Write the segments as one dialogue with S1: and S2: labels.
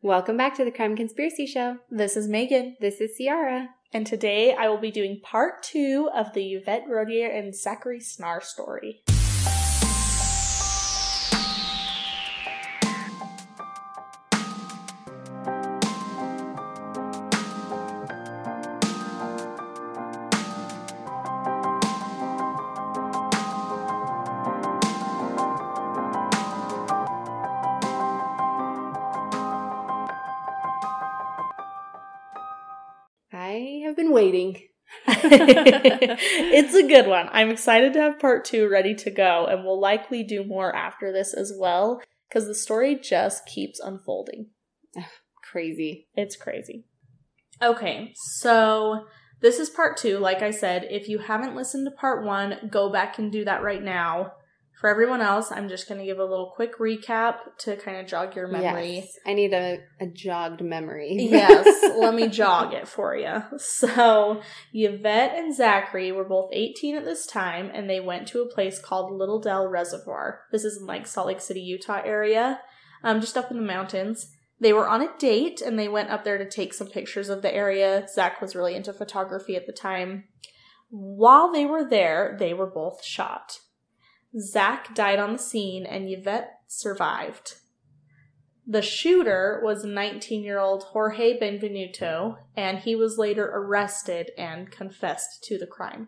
S1: Welcome back to the Crime Conspiracy Show.
S2: This is Megan.
S1: This is Ciara.
S2: And today I will be doing part 2 of the Yvette Rodier and Zachary Snar story.
S1: I have been waiting.
S2: It's a good one. I'm excited to have part 2 ready to go, and we'll likely do more after this as well, because the story just keeps unfolding.
S1: Crazy.
S2: It's crazy. Okay, so this is part 2. Like I said, if you haven't listened to part 1, go back and do that right now. For everyone else, I'm just going to give a little quick recap to kind of jog your memory.
S1: Yes, I need a jogged memory.
S2: Yes, let me jog it for you. So, Yvette and Zachary were both 18 at this time, and they went to a place called Little Dell Reservoir. This is in like Salt Lake City, Utah area, just up in the mountains. They were on a date, and they went up there to take some pictures of the area. Zach was really into photography at the time. While they were there, they were both shot. Zach died on the scene, and Yvette survived. The shooter was 19-year-old Jorge Benvenuto, and he was later arrested and confessed to the crime.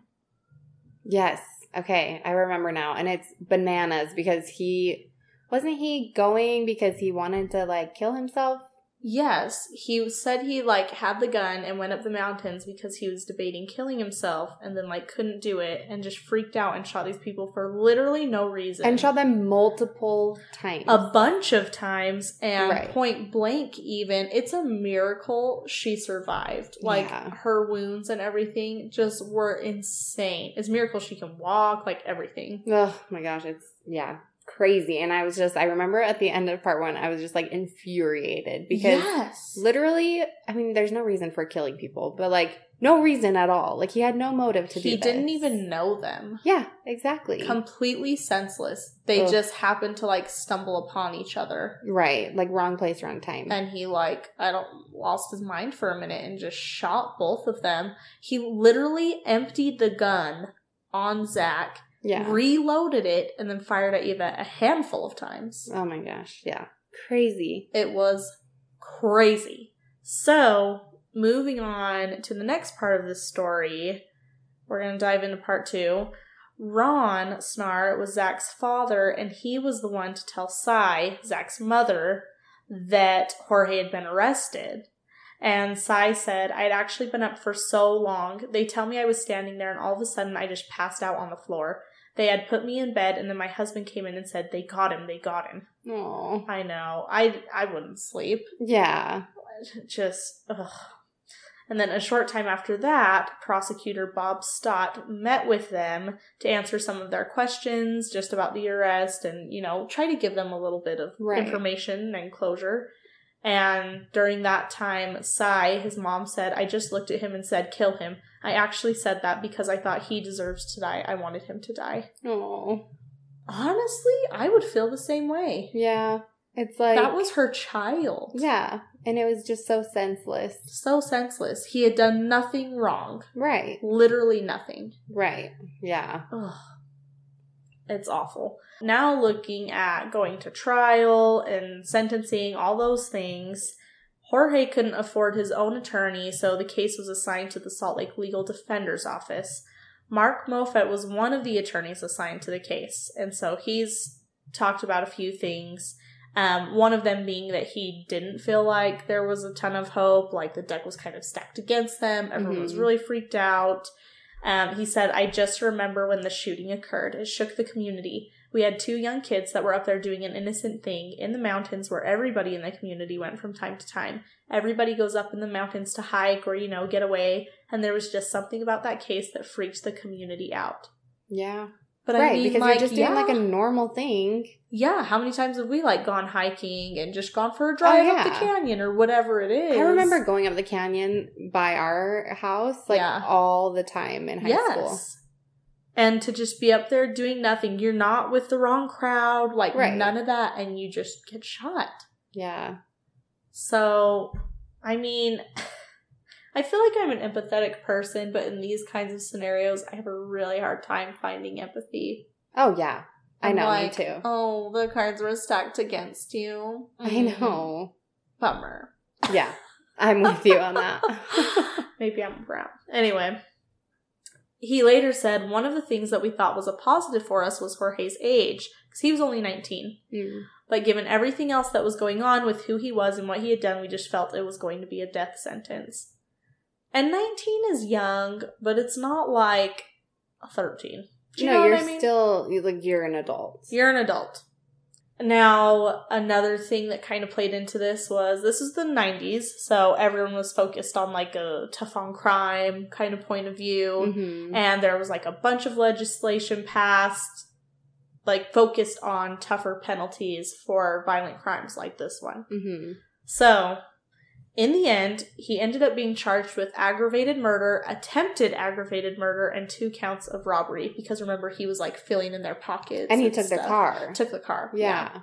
S1: Yes. Okay, I remember now. And it's bananas because wasn't he going because he wanted to, like, kill himself?
S2: Yes, he said he, like, had the gun and went up the mountains because he was debating killing himself and then, like, couldn't do it and just freaked out and shot these people for literally no reason.
S1: And shot them multiple times.
S2: A bunch of times, and
S1: Right.
S2: Point blank even. It's a miracle she survived. Like, her wounds and everything just were insane. It's a miracle she can walk, like, everything.
S1: Oh, my gosh, it's, crazy. And I remember at the end of part 1, I was just like infuriated because literally, I mean, there's no reason for killing people, but like no reason at all. Like he had no motive to do this.
S2: He didn't even know them.
S1: Yeah, exactly.
S2: Completely senseless. They just happened to like stumble upon each other.
S1: Right. Like wrong place, wrong time.
S2: And he lost his mind for a minute and just shot both of them. He literally emptied the gun on Zach. Yeah. Reloaded it and then fired at Yvette a handful of times.
S1: Oh my gosh. Yeah. Crazy.
S2: It was crazy. So, moving on to the next part of this story, we're going to dive into part 2. Ron Snar was Zach's father, and he was the one to tell Cy, Zach's mother, that Jorge had been arrested. And Cy said, I'd actually been up for so long. They tell me I was standing there, and all of a sudden I just passed out on the floor. They had put me in bed, and then my husband came in and said, they got him.
S1: Oh,
S2: I know. I wouldn't sleep.
S1: Yeah.
S2: Just, ugh. And then a short time after that, prosecutor Bob Stott met with them to answer some of their questions just about the arrest and, try to give them a little bit of information and closure. And during that time, Cy, his mom, said, I just looked at him and said, kill him. I actually said that because I thought he deserves to die. I wanted him to die.
S1: Oh.
S2: Honestly, I would feel the same way.
S1: Yeah. It's like...
S2: That was her child.
S1: Yeah. And it was just so senseless.
S2: So senseless. He had done nothing wrong.
S1: Right.
S2: Literally nothing.
S1: Right. Yeah.
S2: Ugh. It's awful. Now looking at going to trial and sentencing, all those things, Jorge couldn't afford his own attorney, so the case was assigned to the Salt Lake Legal Defender's Office. Mark Moffett was one of the attorneys assigned to the case, and so he's talked about a few things. One of them being that he didn't feel like there was a ton of hope, like the deck was kind of stacked against them. Everyone was really freaked out. He said, I just remember when the shooting occurred. It shook the community. We had 2 young kids that were up there doing an innocent thing in the mountains where everybody in the community went from time to time. Everybody goes up in the mountains to hike or, get away. And there was just something about that case that freaked the community out.
S1: Yeah.
S2: But
S1: right,
S2: I mean,
S1: because you're just doing like a normal thing.
S2: Yeah, how many times have we gone hiking and just gone for a drive up the canyon or whatever it is?
S1: I remember going up the canyon by our house all the time in high school.
S2: And to just be up there doing nothing. You're not with the wrong crowd, none of that, and you just get shot.
S1: Yeah.
S2: So, I mean, I feel like I'm an empathetic person, but in these kinds of scenarios, I have a really hard time finding empathy.
S1: Oh, yeah. I know, like, me too.
S2: Oh, the cards were stacked against you.
S1: I know.
S2: Bummer.
S1: Yeah, I'm with you on that.
S2: Maybe I'm brown. Anyway, he later said, one of the things that we thought was a positive for us was Jorge's age, because he was only 19. But given everything else that was going on with who he was and what he had done, we just felt it was going to be a death sentence. And 19 is young, but it's not like 13. Do you know what I mean?
S1: Still, like, you're an adult.
S2: You're an adult. Now, another thing that kind of played into this was the 90s, so everyone was focused on, like, a tough on crime kind of point of view, and there was, like, a bunch of legislation passed, like, focused on tougher penalties for violent crimes like this one. So, in the end, he ended up being charged with aggravated murder, attempted aggravated murder, and 2 counts of robbery. Because remember, he was, like, filling in their pockets.
S1: And he took their car.
S2: Took the car.
S1: Yeah.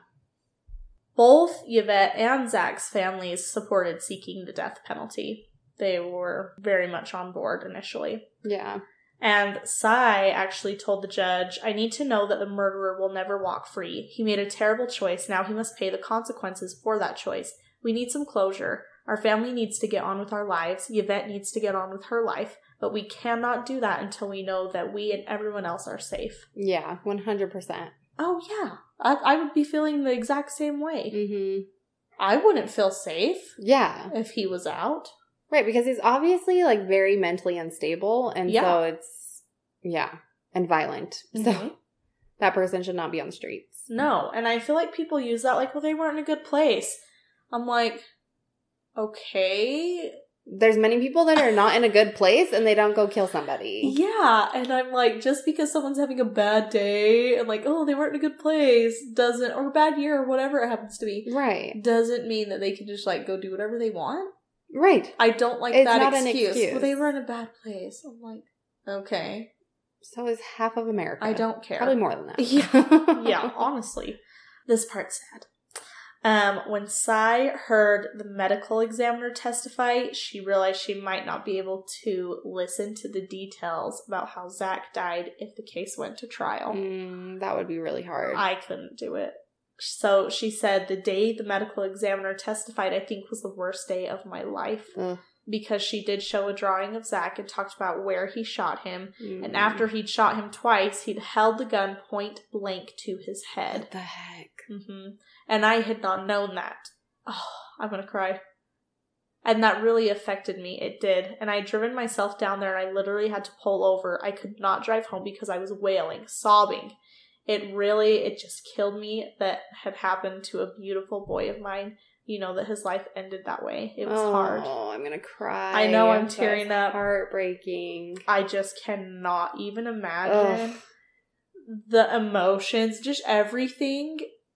S2: Both Yvette and Zach's families supported seeking the death penalty. They were very much on board initially.
S1: Yeah.
S2: And Cy actually told the judge, I need to know that the murderer will never walk free. He made a terrible choice. Now he must pay the consequences for that choice. We need some closure. Our family needs to get on with our lives. Yvette needs to get on with her life. But we cannot do that until we know that we and everyone else are safe.
S1: Yeah, 100%.
S2: Oh, yeah. I would be feeling the exact same way. I wouldn't feel safe.
S1: Yeah.
S2: If he was out.
S1: Right, because he's obviously, like, very mentally unstable. And so it's, and violent. So that person should not be on the streets.
S2: No. And I feel like people use that like, well, they weren't in a good place. I'm like, okay.
S1: There's many people that are not in a good place and they don't go kill somebody.
S2: Yeah, and I'm like, just because someone's having a bad day and like, oh, they weren't in a good place, doesn't, or a bad year or whatever it happens to be.
S1: Right.
S2: Doesn't mean that they can just like go do whatever they want.
S1: Right.
S2: I don't like that excuse. Well, they were in a bad place. I'm like, okay.
S1: So is half of America.
S2: I don't care.
S1: Probably more than that.
S2: Yeah, honestly. This part's sad. When Cy heard the medical examiner testify, she realized she might not be able to listen to the details about how Zach died if the case went to trial.
S1: That would be really hard.
S2: I couldn't do it. So she said the day the medical examiner testified, I think was the worst day of my life. Because she did show a drawing of Zach and talked about where he shot him. And after he'd shot him twice, he'd held the gun point blank to his head.
S1: What the heck?
S2: And I had not known that. Oh, I'm going to cry. And that really affected me. It did. And I had driven myself down there and I literally had to pull over. I could not drive home because I was wailing, sobbing. It just killed me that had happened to a beautiful boy of mine. You know, that his life ended that way. It was hard.
S1: Oh, I'm going to cry.
S2: I know, I'm tearing up.
S1: Heartbreaking.
S2: I just cannot even imagine the emotions, just everything.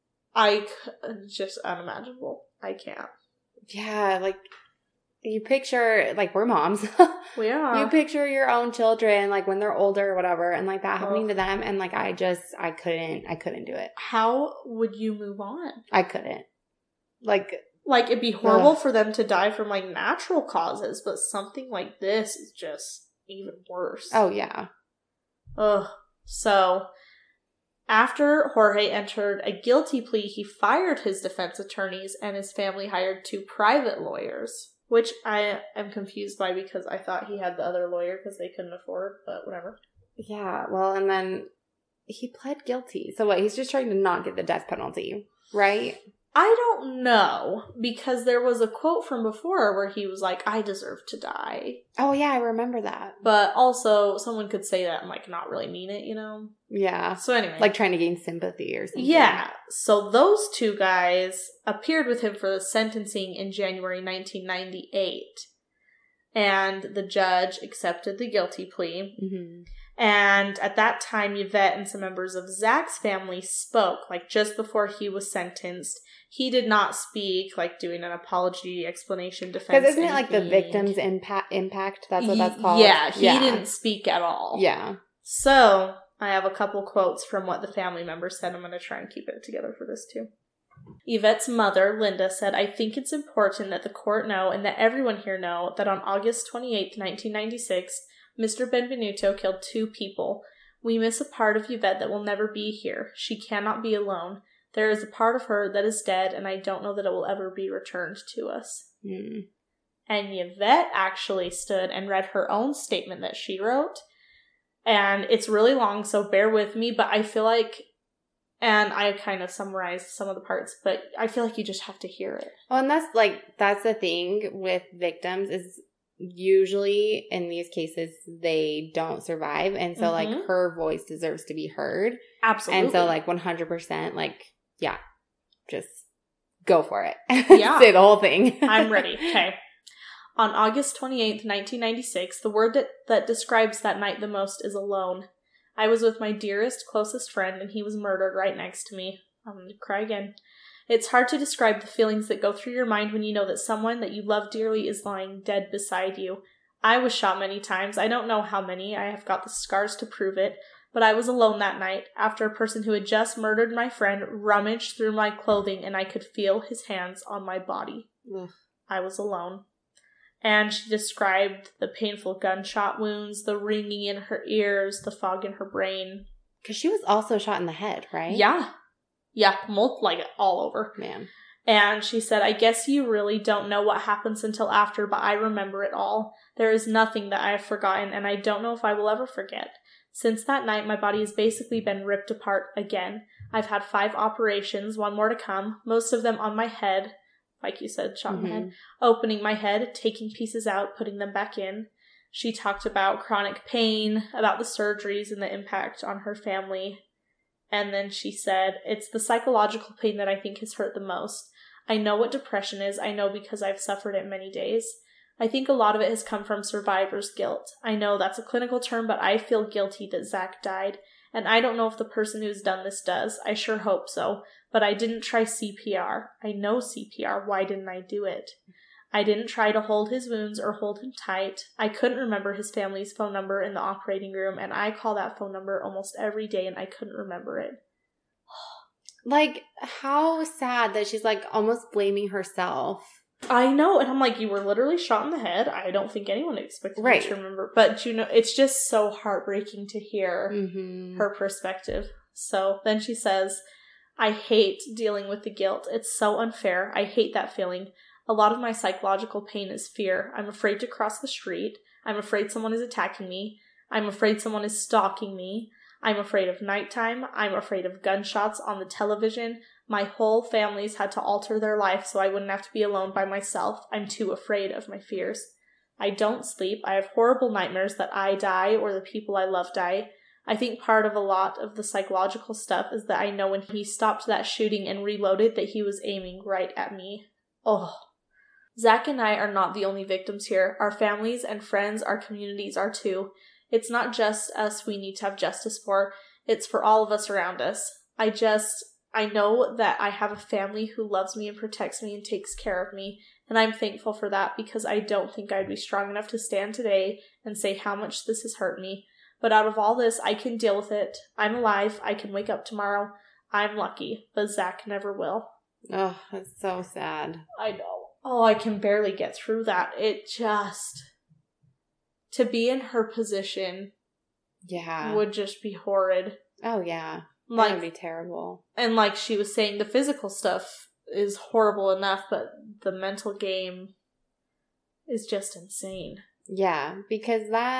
S2: Just unimaginable. I can't.
S1: Yeah, like, you picture, like, we're moms.
S2: We are.
S1: You picture your own children, like, when they're older or whatever, and, like, that happening to them, and, like, I couldn't do it.
S2: How would you move on?
S1: I couldn't. Like,
S2: it'd be horrible for them to die from, like, natural causes, but something like this is just even worse.
S1: Oh, yeah.
S2: Ugh. So, after Jorge entered a guilty plea, he fired his defense attorneys and his family hired 2 private lawyers, which I am confused by because I thought he had the other lawyer because they couldn't afford, but whatever.
S1: Yeah, well, and then he pled guilty. So what, he's just trying to not get the death penalty, right?
S2: I don't know, because there was a quote from before where he was like, I deserve to die.
S1: Oh, yeah, I remember that.
S2: But also, someone could say that and, like, not really mean it, you know?
S1: Yeah.
S2: So anyway.
S1: Like trying to gain sympathy or something.
S2: Yeah. So those 2 guys appeared with him for the sentencing in January 1998. And the judge accepted the guilty plea. And at that time, Yvette and some members of Zach's family spoke, like, just before he was sentenced. He did not speak, like, doing an apology, explanation, defense.
S1: Because isn't it, like, the victim's impact? That's what that's called?
S2: Yeah, he didn't speak at all.
S1: Yeah.
S2: So, I have a couple quotes from what the family members said. I'm going to try and keep it together for this, too. Yvette's mother, Linda, said, I think it's important that the court know and that everyone here know that on August 28, 1996, Mr. Benvenuto killed 2 people. We miss a part of Yvette that will never be here. She cannot be alone. There is a part of her that is dead, and I don't know that it will ever be returned to us.
S1: Mm.
S2: And Yvette actually stood and read her own statement that she wrote. And it's really long, so bear with me, but I feel like, and I kind of summarized some of the parts, but I feel like you just have to hear it.
S1: Well, and that's the thing with victims is usually in these cases they don't survive, and so like her voice deserves to be heard.
S2: Absolutely.
S1: And so like 100%, like, yeah, just go for it.
S2: Yeah.
S1: Say the whole thing.
S2: I'm ready. Okay. On August 28th, 1996, the word that describes that night the most is alone. I was with my dearest, closest friend, and he was murdered right next to me. I'm going to cry again. It's hard to describe the feelings that go through your mind when you know that someone that you love dearly is lying dead beside you. I was shot many times. I don't know how many. I have got the scars to prove it. But I was alone that night, after a person who had just murdered my friend rummaged through my clothing and I could feel his hands on my body.
S1: Ugh.
S2: I was alone. And she described the painful gunshot wounds, the ringing in her ears, the fog in her brain.
S1: Because she was also shot in the head, right?
S2: Yeah. Yeah, like all over.
S1: Man.
S2: And she said, I guess you really don't know what happens until after, but I remember it all. There is nothing that I have forgotten, and I don't know if I will ever forget. Since that night, my body has basically been ripped apart again. I've had 5 operations, 1 more to come, most of them on my head. Like you said, shot in the head, opening my head, taking pieces out, putting them back in. She talked about chronic pain, about the surgeries and the impact on her family. And then she said, it's the psychological pain that I think has hurt the most. I know what depression is. I know because I've suffered it many days. I think a lot of it has come from survivor's guilt. I know that's a clinical term, but I feel guilty that Zach died. And I don't know if the person who's done this does. I sure hope so. But I didn't try CPR. I know CPR. Why didn't I do it? I didn't try to hold his wounds or hold him tight. I couldn't remember his family's phone number in the operating room, and I call that phone number almost every day, and I couldn't remember it.
S1: Like, how sad that she's, like, almost blaming herself.
S2: I know, and I'm like, you were literally shot in the head. I don't think anyone expected you to remember. But, you know, it's just so heartbreaking to hear her perspective. So then she says, I hate dealing with the guilt. It's so unfair. I hate that feeling. A lot of my psychological pain is fear. I'm afraid to cross the street. I'm afraid someone is attacking me. I'm afraid someone is stalking me. I'm afraid of nighttime. I'm afraid of gunshots on the television. My whole family's had to alter their life so I wouldn't have to be alone by myself. I'm too afraid of my fears. I don't sleep. I have horrible nightmares that I die or the people I love die. I think part of a lot of the psychological stuff is that I know when he stopped that shooting and reloaded that he was aiming right at me. Oh. Zach and I are not the only victims here. Our families and friends, our communities are too. It's not just us we need to have justice for. It's for all of us around us. I know that I have a family who loves me and protects me and takes care of me, and I'm thankful for that because I don't think I'd be strong enough to stand today and say how much this has hurt me. But out of all this, I can deal with it. I'm alive. I can wake up tomorrow. I'm lucky, but Zach never will.
S1: Oh, that's so sad.
S2: I know. Oh, I can barely get through that. It just... To be in her position would just be horrid.
S1: Oh, yeah.
S2: Like,
S1: that would be terrible.
S2: And like she was saying, the physical stuff is horrible enough, but the mental game is just insane.
S1: Yeah, because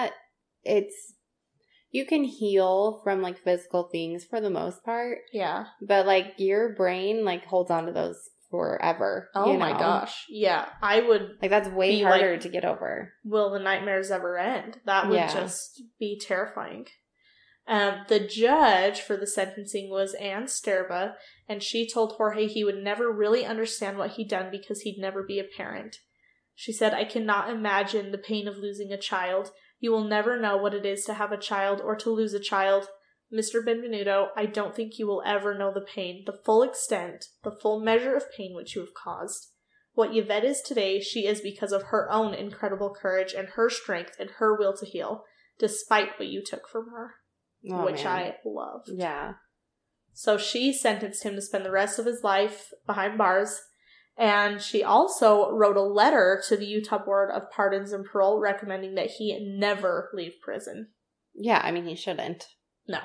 S1: you can heal from like physical things for the most part.
S2: Yeah.
S1: But like your brain like holds on to those forever.
S2: Oh my gosh. Yeah. I would.
S1: Like that's way harder to get over.
S2: Will the nightmares ever end? That would just be terrifying. The judge for the sentencing was Ann Sterba, and she told Jorge he would never really understand what he'd done because he'd never be a parent. She said, I cannot imagine the pain of losing a child. You will never know what it is to have a child or to lose a child. Mr. Benvenuto, I don't think you will ever know the pain, the full extent, the full measure of pain which you have caused. What Yvette is today, she is because of her own incredible courage and her strength and her will to heal, despite what you took from her. Which I loved.
S1: Yeah.
S2: So she sentenced him to spend the rest of his life behind bars. And she also wrote a letter to the Utah Board of Pardons and Parole recommending that he never leave prison.
S1: Yeah, I mean, he shouldn't.
S2: No.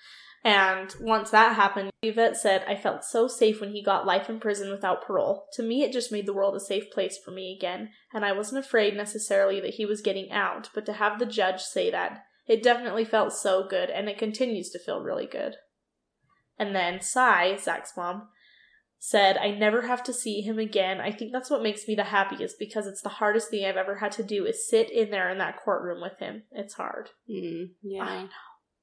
S2: And once that happened, Yvette said, I felt so safe when he got life in prison without parole. To me, it just made the world a safe place for me again. And I wasn't afraid necessarily that he was getting out, but to have the judge say that, it definitely felt so good, and it continues to feel really good. And then Cy, Zach's mom, said, I never have to see him again. I think that's what makes me the happiest, because it's the hardest thing I've ever had to do is sit in there in that courtroom with him. It's hard.
S1: Yeah.
S2: I know.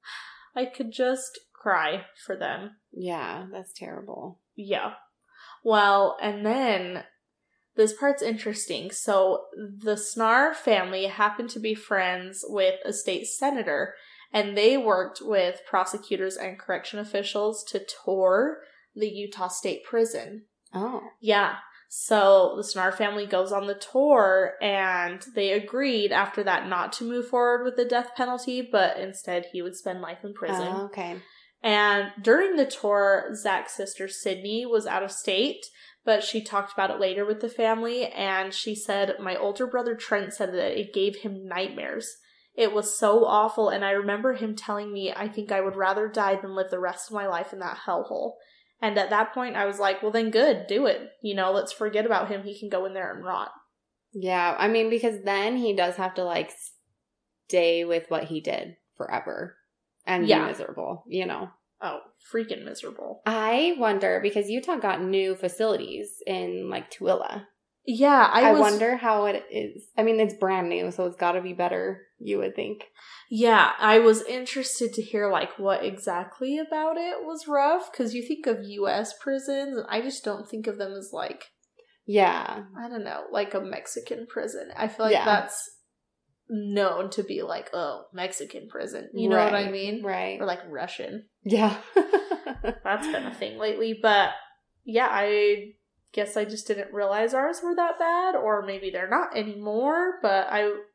S2: I could just cry for them.
S1: Yeah, that's terrible.
S2: Yeah. Well, and then this part's interesting. So the Snar family happened to be friends with a state senator, and they worked with prosecutors and correction officials to tour the Utah State Prison.
S1: Oh.
S2: Yeah. So the Snar family goes on the tour, and they agreed after that not to move forward with the death penalty, but instead he would spend life in prison.
S1: Oh, okay.
S2: And during the tour, Zach's sister Sydney was out of state, but she talked about it later with the family, and she said, my older brother Trent said that it gave him nightmares. It was so awful, and I remember him telling me, I think I would rather die than live the rest of my life in that hellhole. And at that point, I was like, well, then good, do it. You know, let's forget about him. He can go in there and rot.
S1: Yeah, I mean, because then he does have to, like, stay with what he did forever and be miserable, you know.
S2: Oh, freaking miserable.
S1: I wonder, because Utah got new facilities in, like, Tooele.
S2: Yeah,
S1: I wonder how it is. I mean, it's brand new, so it's got to be better, you would think.
S2: Yeah, I was interested to hear, like, what exactly about it was rough, because you think of U.S. prisons, and I just don't think of them as, like...
S1: Yeah.
S2: I don't know, like a Mexican prison. I feel like that's known to be, like, oh, Mexican prison. You know what I mean?
S1: Right.
S2: Or, like, Russian.
S1: Yeah.
S2: That's been a thing lately, but, yeah, I guess I just didn't realize ours were that bad, or maybe they're not anymore, but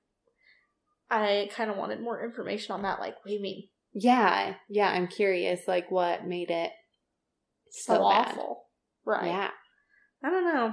S2: I kind of wanted more information on that. Like, what do you mean?
S1: Yeah, I'm curious, like, what made it so
S2: awful. Right.
S1: Yeah.
S2: I don't know.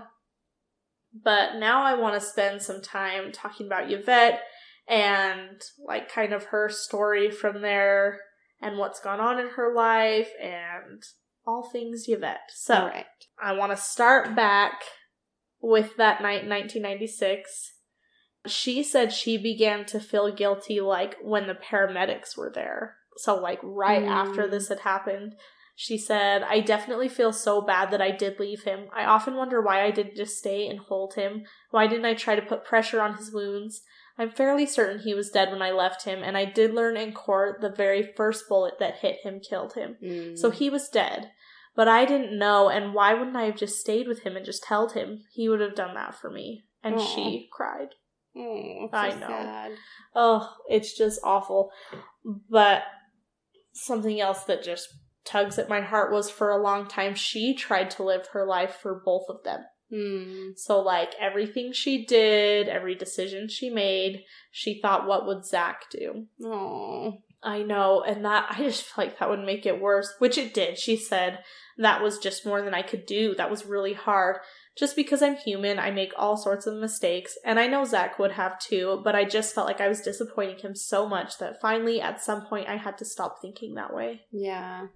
S2: But now I want to spend some time talking about Yvette and, like, kind of her story from there and what's gone on in her life and all things Yvette. So, I want to start back with that night in 1996. She said she began to feel guilty, like, when the paramedics were there. So, like, right after this had happened, she said, I definitely feel so bad that I did leave him. I often wonder why I didn't just stay and hold him. Why didn't I try to put pressure on his wounds? I'm fairly certain he was dead when I left him, and I did learn in court the very first bullet that hit him killed him. So he was dead. But I didn't know, and why wouldn't I have just stayed with him and just held him? He would have done that for me. And she cried.
S1: Oh, so
S2: I know.
S1: Sad.
S2: Oh, it's just awful. But something else that just tugs at my heart was, for a long time, she tried to live her life for both of them. So, like, everything she did, every decision she made, she thought, what would Zach do?
S1: Oh,
S2: I know, and that, I just feel like that would make it worse, which it did. She said, that was just more than I could do. That was really hard. Just because I'm human, I make all sorts of mistakes, and I know Zach would have too, but I just felt like I was disappointing him so much that finally, at some point, I had to stop thinking that way.
S1: Yeah.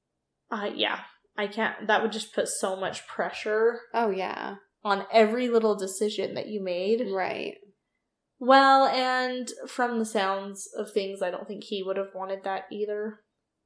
S2: Yeah. I can't, that would just put so much pressure.
S1: Oh, yeah.
S2: On every little decision that you made.
S1: Right.
S2: Well, and from the sounds of things, I don't think he would have wanted that either.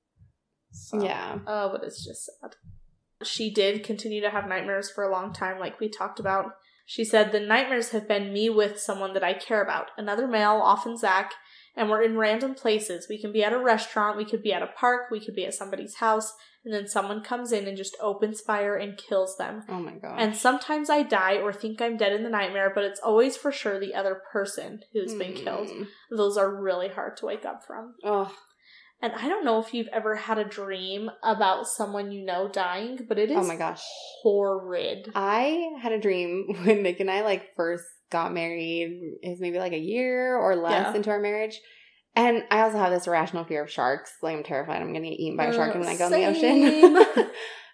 S2: So,
S1: yeah.
S2: Oh, but it's just sad. She did continue to have nightmares for a long time, like we talked about. She said, the nightmares have been me with someone that I care about. Another male, often Zach, and we're in random places. We can be at a restaurant, we could be at a park, we could be at somebody's house, and then someone comes in and just opens fire and kills them.
S1: Oh my god.
S2: And sometimes I die or think I'm dead in the nightmare, but it's always for sure the other person who's been killed. Those are really hard to wake up from.
S1: Oh.
S2: And I don't know if you've ever had a dream about someone you know dying, but it is,
S1: oh my gosh,
S2: horrid.
S1: I had a dream when Nick and I, like, first got married. It was maybe like a year or less into our marriage. And I also have this irrational fear of sharks. Like, I'm terrified I'm going to get eaten by a shark when I go in the ocean.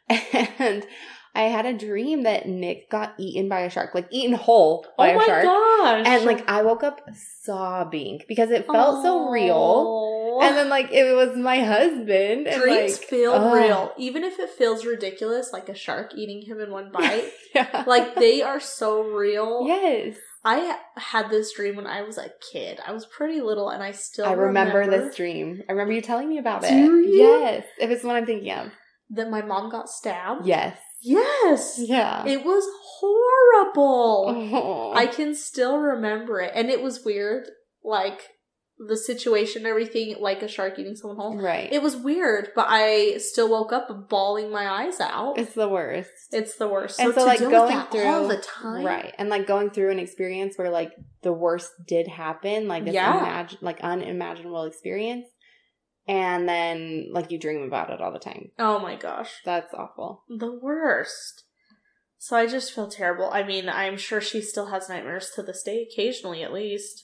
S1: And I had a dream that Nick got eaten by a shark. Like, eaten whole by a shark. Oh my gosh. And, like, I woke up sobbing because it felt so real. And then, like, it was my husband. And
S2: dreams feel real. Even if it feels ridiculous, like a shark eating him in one bite. Yeah. Like, they are so real.
S1: Yes.
S2: I had this dream when I was a kid. I was pretty little, and I still
S1: remember this dream. I remember you telling me about it.
S2: Do you?
S1: Yes. If it's what I'm thinking of.
S2: That my mom got stabbed?
S1: Yes.
S2: Yes.
S1: Yeah.
S2: It was horrible. Oh. I can still remember it. And it was weird. Like, the situation and everything, like a shark eating someone whole.
S1: Right.
S2: It was weird, but I still woke up bawling my eyes out.
S1: It's the worst.
S2: It's the worst.
S1: And so like, going through
S2: all the time.
S1: Right. And, like, going through an experience where, like, the worst did happen, like, this unimaginable experience. And then, like, you dream about it all the time.
S2: Oh, my gosh.
S1: That's awful.
S2: The worst. So I just feel terrible. I mean, I'm sure she still has nightmares to this day, occasionally at least.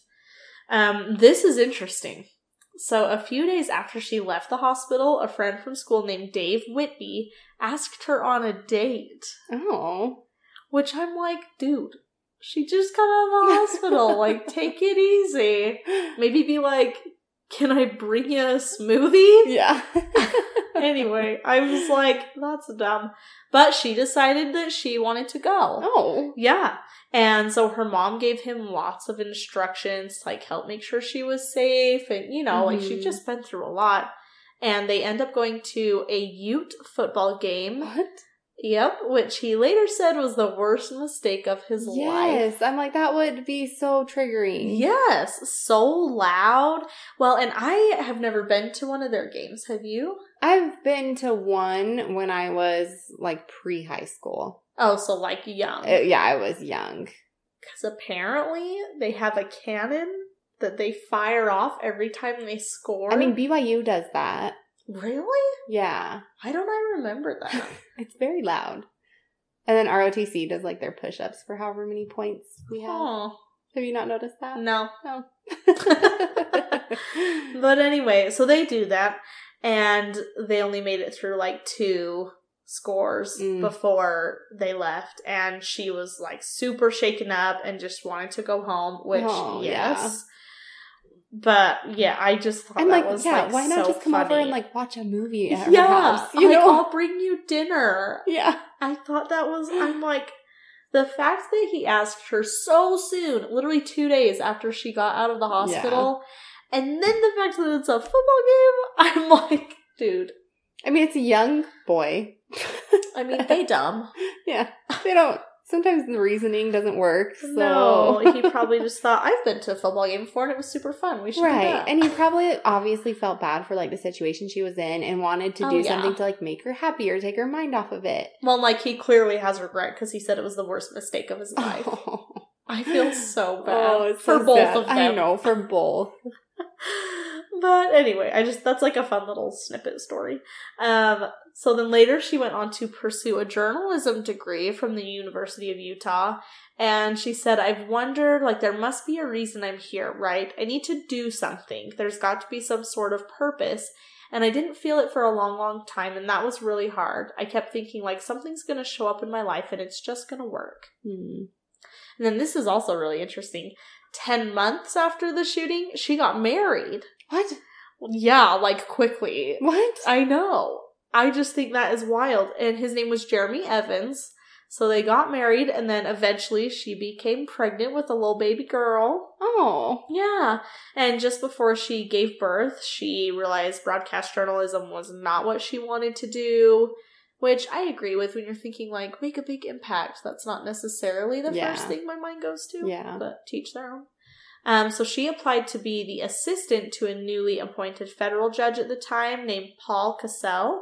S2: This is interesting. So a few days after she left the hospital, a friend from school named Dave Whitby asked her on a date.
S1: Oh.
S2: Which I'm like, dude, she just got out of the hospital. Like, take it easy. Maybe be like, can I bring you a smoothie?
S1: Yeah.
S2: Anyway, I was like, that's dumb. But she decided that she wanted to go.
S1: Oh.
S2: Yeah. And so her mom gave him lots of instructions to, like, help make sure she was safe. And, you know, like, she'd just been through a lot. And they end up going to a Ute football game.
S1: What?
S2: Yep, which he later said was the worst mistake of his life.
S1: Yes, I'm like, that would be so triggering.
S2: Yes, so loud. Well, and I have never been to one of their games. Have you?
S1: I've been to one when I was, like, pre-high school.
S2: Oh, so, like, young.
S1: Yeah, I was young.
S2: Because apparently they have a cannon that they fire off every time they score.
S1: I mean, BYU does that.
S2: Really?
S1: Yeah.
S2: Why don't I remember that?
S1: It's very loud. And then ROTC does, like, their push-ups for however many points we have. Oh. Have you not noticed that?
S2: No.
S1: Oh.
S2: But anyway, so they do that. And they only made it through, like, 2 scores before they left. And she was, like, super shaken up and just wanted to go home, which, yes. Yeah. But, yeah, I just thought that was, like,
S1: why not
S2: so
S1: just come
S2: funny.
S1: over and, like, watch a movie at her house?
S2: You know? I'll bring you dinner.
S1: Yeah.
S2: I thought that was, I'm like, the fact that he asked her so soon, literally 2 days after she got out of the hospital, and then the fact that it's a football game, I'm like, dude.
S1: I mean, it's a young boy.
S2: I mean, they dumb.
S1: Yeah. They don't. Sometimes the reasoning doesn't work. So.
S2: No, he probably just thought, I've been to a football game before and it was super fun. We should do that.
S1: And he probably obviously felt bad for, like, the situation she was in and wanted to do something to, like, make her happy or take her mind off of it.
S2: Well, like, he clearly has regret because he said it was the worst mistake of his life. Oh. I feel so bad for both of them.
S1: I know, for both.
S2: But anyway, that's like a fun little snippet story. So then later she went on to pursue a journalism degree from the University of Utah. And she said, I've wondered, like, there must be a reason I'm here, right? I need to do something. There's got to be some sort of purpose. And I didn't feel it for a long, long time. And that was really hard. I kept thinking, like, something's going to show up in my life and it's just going to work. And then this is also really interesting. 10 months after the shooting, she got married.
S1: What?
S2: Yeah, like, quickly.
S1: What?
S2: I know. I just think that is wild. And his name was Jeremy Evans. So they got married, and then eventually she became pregnant with a little baby girl.
S1: Oh.
S2: Yeah. And just before she gave birth, she realized broadcast journalism was not what she wanted to do. Which I agree with when you're thinking, like, make a big impact. That's not necessarily the first thing my mind goes to.
S1: Yeah.
S2: But teach their own. So she applied to be the assistant to a newly appointed federal judge at the time named Paul Cassell.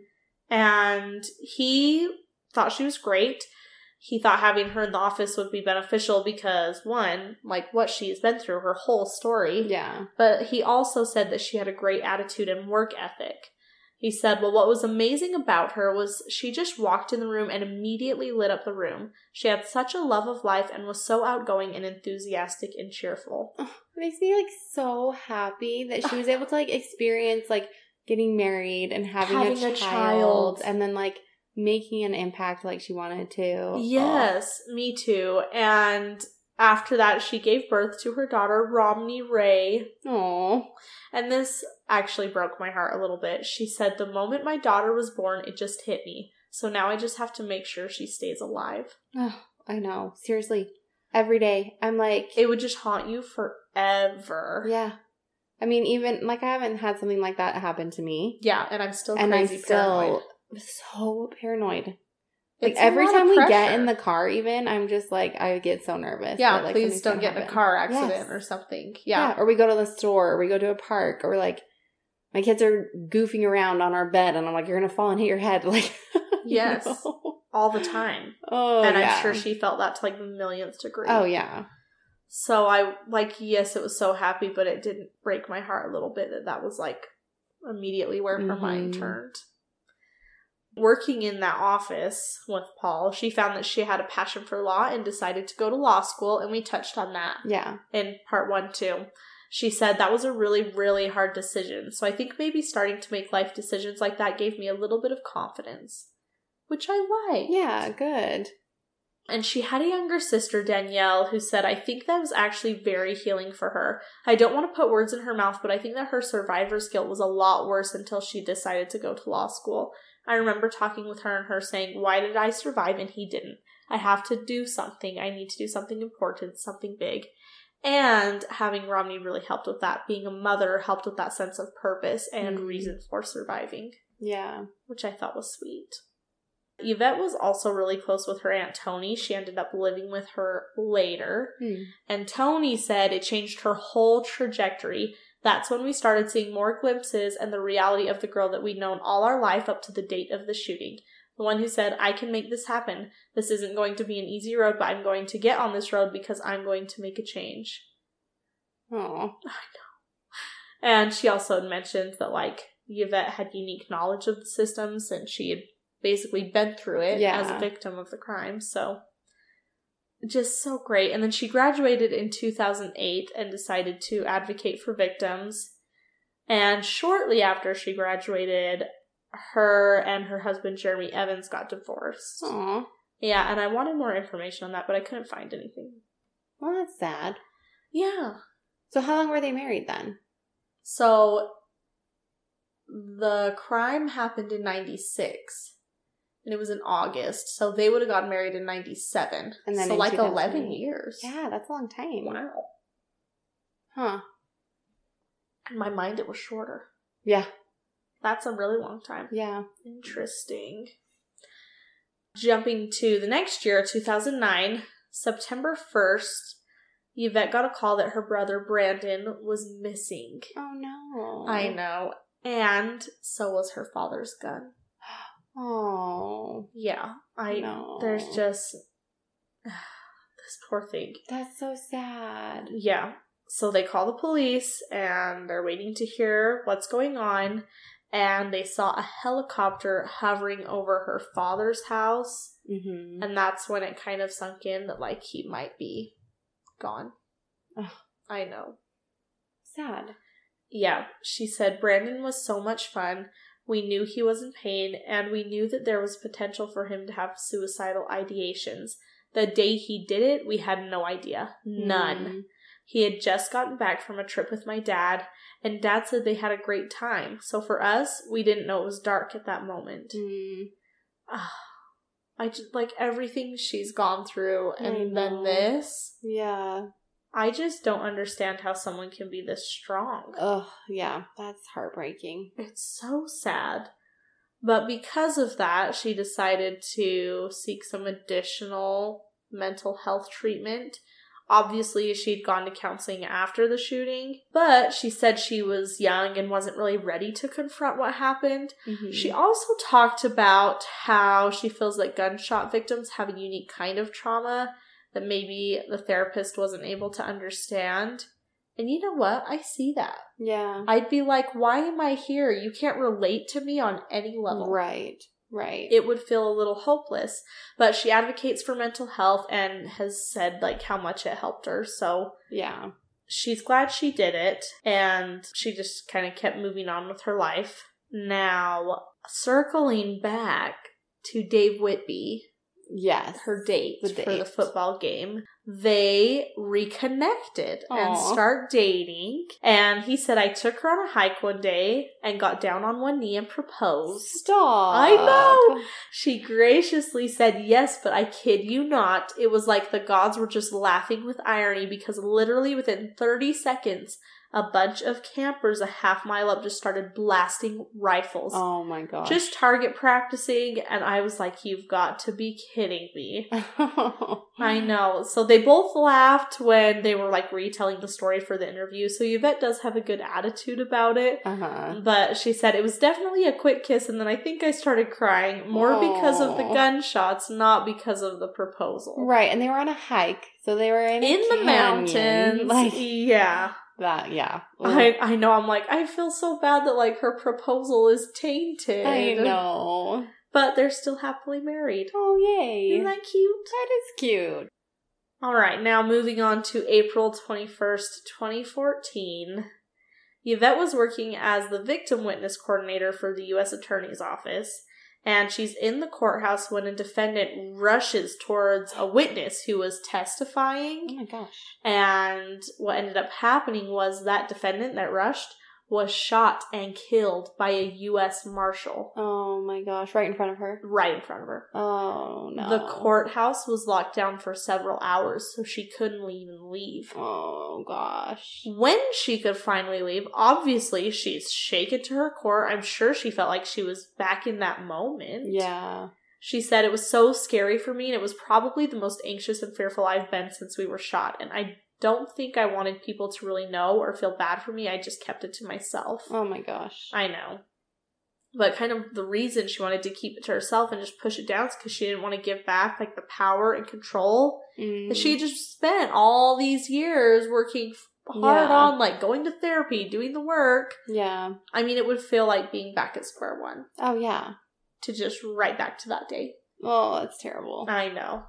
S2: And he thought she was great. He thought having her in the office would be beneficial because, one, like, what she's been through, her whole story.
S1: Yeah.
S2: But he also said that she had a great attitude and work ethic. He said, well, what was amazing about her was she just walked in the room and immediately lit up the room. She had such a love of life and was so outgoing and enthusiastic and cheerful.
S1: Oh, makes me, like, so happy that she was able to, like, experience, like, getting married and having a child. And then, like, making an impact like she wanted to.
S2: Yes, me too. And after that, she gave birth to her daughter, Romney Ray.
S1: Aww.
S2: And this actually broke my heart a little bit. She said, the moment my daughter was born, it just hit me. So now I just have to make sure she stays alive.
S1: Oh, I know. Seriously. Every day. I'm like...
S2: It would just haunt you forever.
S1: Yeah. I mean, even, like, I haven't had something like that happen to me.
S2: Yeah, and I'm still crazy paranoid.
S1: So paranoid. Like, every time we get in the car, even, I'm just like, I get so nervous.
S2: Yeah,
S1: that, like,
S2: please don't get in a car accident or something. Yeah.
S1: Or we go to the store, or we go to a park, or, like, my kids are goofing around on our bed, and I'm like, you're going to fall and hit your head. Like,
S2: yes. All the time.
S1: Oh,
S2: and I'm sure she felt that to, like, the millionth degree.
S1: Oh, yeah.
S2: So I, like, yes, it was so happy, but it didn't break my heart a little bit that was, like, immediately where her mind turned. Working in that office with Paul, she found that she had a passion for law and decided to go to law school, and we touched on that in part 1 too. She said that was a really, really hard decision, so I think maybe starting to make life decisions like that gave me a little bit of confidence, which I like.
S1: Yeah, good.
S2: And she had a younger sister, Danielle, who said, I think that was actually very healing for her. I don't want to put words in her mouth, but I think that her survivor's guilt was a lot worse until she decided to go to law school. I remember talking with her and her saying, why did I survive and he didn't? I have to do something. I need to do something important, something big. And having Romney really helped with that. Being a mother helped with that sense of purpose and reason for surviving.
S1: Yeah.
S2: Which I thought was sweet. Yvette was also really close with her Aunt Toni. She ended up living with her later. And Toni said it changed her whole trajectory. That's when we started seeing more glimpses and the reality of the girl that we'd known all our life up to the date of the shooting. The one who said, I can make this happen. This isn't going to be an easy road, but I'm going to get on this road because I'm going to make a change.
S1: Oh,
S2: I know. And she also mentioned that, like, Yvette had unique knowledge of the system since she had basically been through it as a victim of the crime. So, just so great. And then she graduated in 2008 and decided to advocate for victims. And shortly after she graduated, her and her husband, Jeremy Evans, got divorced.
S1: Aww.
S2: Yeah, and I wanted more information on that, but I couldn't find anything.
S1: Well, that's sad.
S2: Yeah.
S1: So how long were they married then?
S2: So, the crime happened in 96. And it was in August. So they would have gotten married in 97.
S1: And then
S2: so like 11 years.
S1: Yeah, that's a long time.
S2: Wow.
S1: Huh.
S2: In my mind, it was shorter.
S1: Yeah.
S2: That's a really long time.
S1: Yeah.
S2: Interesting. Jumping to the next year, 2009, September 1st, Yvette got a call that her brother Brandon was missing.
S1: Oh, no.
S2: I know. And so was her father's gun.
S1: Oh.
S2: Yeah. I know. There's just this poor thing.
S1: That's so sad.
S2: Yeah. So they call the police and they're waiting to hear what's going on. And they saw a helicopter hovering over her father's house.
S1: Mm-hmm.
S2: And that's when it kind of sunk in that, like, he might be gone.
S1: Ugh.
S2: I know.
S1: Sad.
S2: Yeah. She said, Brandon was so much fun. We knew he was in pain, and we knew that there was potential for him to have suicidal ideations. The day he did it, we had no idea. None. Mm. He had just gotten back from a trip with my dad, and Dad said they had a great time. So for us, we didn't know it was dark at that moment.
S1: Mm.
S2: I just, like, everything she's gone through, and then this.
S1: Yeah.
S2: I just don't understand how someone can be this strong.
S1: Oh, yeah. That's heartbreaking.
S2: It's so sad. But because of that, she decided to seek some additional mental health treatment. Obviously, she'd gone to counseling after the shooting, but she said she was young and wasn't really ready to confront what happened. Mm-hmm. She also talked about how she feels like gunshot victims have a unique kind of trauma that maybe the therapist wasn't able to understand. And you know what? I see that.
S1: Yeah.
S2: I'd be like, why am I here? You can't relate to me on any level.
S1: Right. Right.
S2: It would feel a little hopeless. But she advocates for mental health and has said, like, how much it helped her. So
S1: yeah,
S2: she's glad she did it, and she just kind of kept moving on with her life. Now, circling back to Dave Whitby.
S1: Yes.
S2: Her date for the football game. They reconnected and start dating. And he said, I took her on a hike one day and got down on one knee and proposed.
S1: Stop.
S2: I know. She graciously said yes, but I kid you not. It was like the gods were just laughing with irony because literally within 30 seconds, a bunch of campers a half mile up just started blasting rifles.
S1: Oh my gosh.
S2: Just target practicing, and I was like, you've got to be kidding me. I know. So they both laughed when they were like retelling the story for the interview. So Yvette does have a good attitude about it. But she said it was definitely a quick kiss, and then I think I started crying more because of the gunshots, not because of the proposal.
S1: Right, and they were on a hike, so they were in
S2: the mountains.
S1: Like,
S2: yeah.
S1: That, yeah.
S2: I know, I'm like, I feel so bad that, like, her proposal is tainted.
S1: I know.
S2: But they're still happily married.
S1: Oh, yay.
S2: Isn't that cute?
S1: That is cute.
S2: All right, now moving on to April 21st, 2014. Yvette was working as the victim witness coordinator for the U.S. Attorney's Office. And she's in the courthouse when a defendant rushes towards a witness who was testifying.
S1: Oh my gosh.
S2: And what ended up happening was that defendant that rushed was shot and killed by a U.S. Marshal.
S1: Oh my gosh. Right in front of her?
S2: Right in front of her.
S1: Oh no.
S2: The courthouse was locked down for several hours, so she couldn't even leave.
S1: Oh gosh.
S2: When she could finally leave, obviously she's shaken to her core. I'm sure she felt like she was back in that moment.
S1: Yeah.
S2: She said, it was so scary for me, and it was probably the most anxious and fearful I've been since we were shot, and I don't think I wanted people to really know or feel bad for me. I just kept it to myself.
S1: Oh my gosh.
S2: I know. But kind of the reason she wanted to keep it to herself and just push it down is because she didn't want to give back, like, the power and control that she just spent all these years working hard on, like, going to therapy, doing the work.
S1: Yeah.
S2: I mean, it would feel like being back at square one.
S1: Oh, yeah.
S2: To just right back to that day.
S1: Oh, that's terrible.
S2: I know.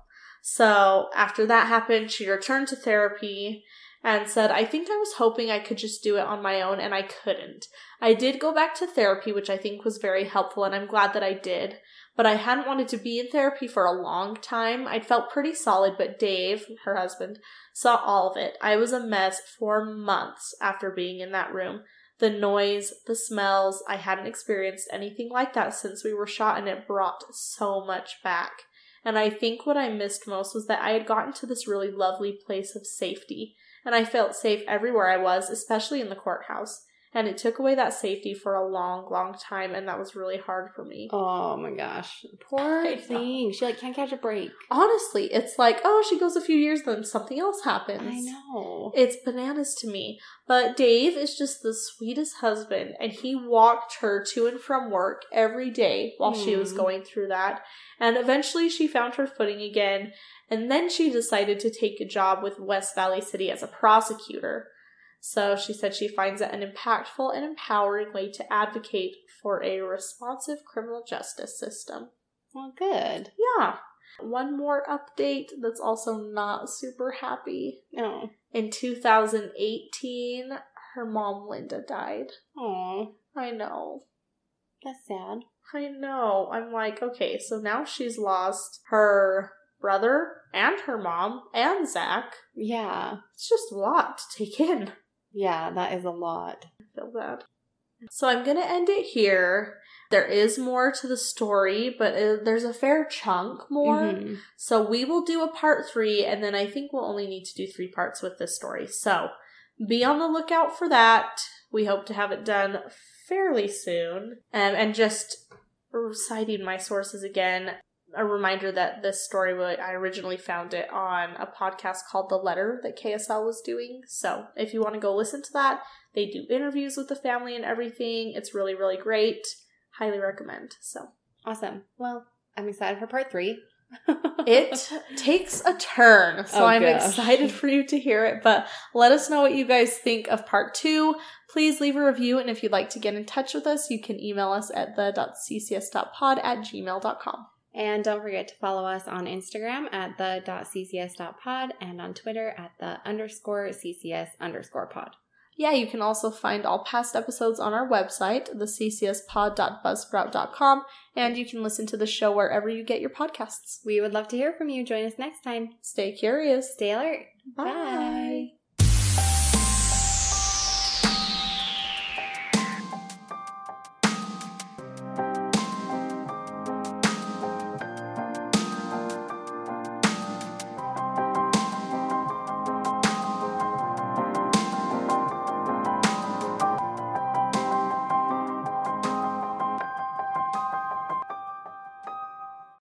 S2: So after that happened, she returned to therapy and said, I think I was hoping I could just do it on my own, and I couldn't. I did go back to therapy, which I think was very helpful, and I'm glad that I did. But I hadn't wanted to be in therapy for a long time. I'd felt pretty solid, but Dave, her husband, saw all of it. I was a mess for months after being in that room. The noise, the smells, I hadn't experienced anything like that since we were shot, and it brought so much back. And I think what I missed most was that I had gotten to this really lovely place of safety. And I felt safe everywhere I was, especially in the courthouse. And it took away that safety for a long, long time, and that was really hard for me.
S1: Oh my gosh. Poor thing. She, like, can't catch a break.
S2: Honestly, it's like, oh, she goes a few years, then something else happens.
S1: I know.
S2: It's bananas to me. But Dave is just the sweetest husband, and he walked her to and from work every day while she was going through that. And eventually she found her footing again, and then she decided to take a job with West Valley City as a prosecutor. So she said she finds it an impactful and empowering way to advocate for a responsive criminal justice system.
S1: Well, good.
S2: Yeah. One more update that's also not super happy.
S1: No.
S2: In 2018, her mom, Linda, died.
S1: Oh.
S2: I know.
S1: That's sad.
S2: I know. I'm like, okay, so now she's lost her brother and her mom and Zach.
S1: Yeah.
S2: It's just a lot to take in.
S1: Yeah, that is a lot.
S2: I feel bad. So I'm going to end it here. There is more to the story, but there's a fair chunk more. Mm-hmm. So we will do a part 3, and then I think we'll only need to do 3 parts with this story. So be on the lookout for that. We hope to have it done fairly soon. And just citing my sources again, a reminder that this story, I originally found it on a podcast called The Letter that KSL was doing. So if you want to go listen to that, they do interviews with the family and everything. It's really, really great. Highly recommend. So
S1: awesome. Well, I'm excited for part 3.
S2: It takes a turn, so I'm excited for you to hear it. But let us know what you guys think of part 2. Please leave a review, and if you'd like to get in touch with us, you can email us at the.ccs.pod@gmail.com.
S1: And don't forget to follow us on Instagram at the.ccs.pod and on Twitter at the_CCS_pod.
S2: Yeah, you can also find all past episodes on our website, theccspod.buzzsprout.com, and you can listen to the show wherever you get your podcasts.
S1: We would love to hear from you. Join us next time.
S2: Stay curious.
S1: Stay alert.
S2: Bye. Bye.